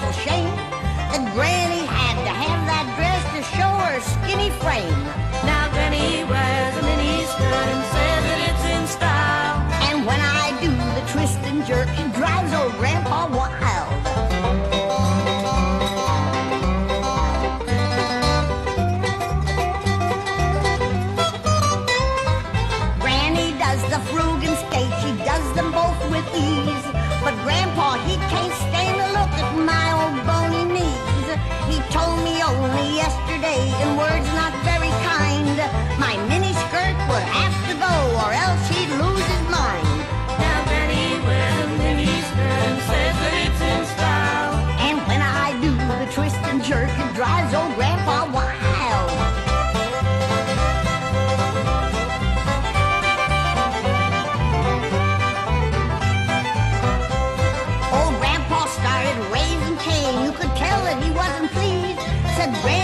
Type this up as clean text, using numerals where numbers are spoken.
awful shame that Granny had to have that dress to show her skinny frame. Now Granny wears a mini skirt and says that it's in style. And when I do the twist and jerk, it drives old Grandpa wild. Granny does the frug and skate, she does them both with ease. But Grandpa, he can't stand to look at my old bony knees. He told me only yesterday, in words not very kind, my mini skirt would have to go or else he'd lose his mind. Now Granny wears a mini skirt and says that it's in style. And when I do the twist and jerk, it drives old Grandpa wild. Old Grandpa started raising Cain. You could tell that he wasn't pleased. Said,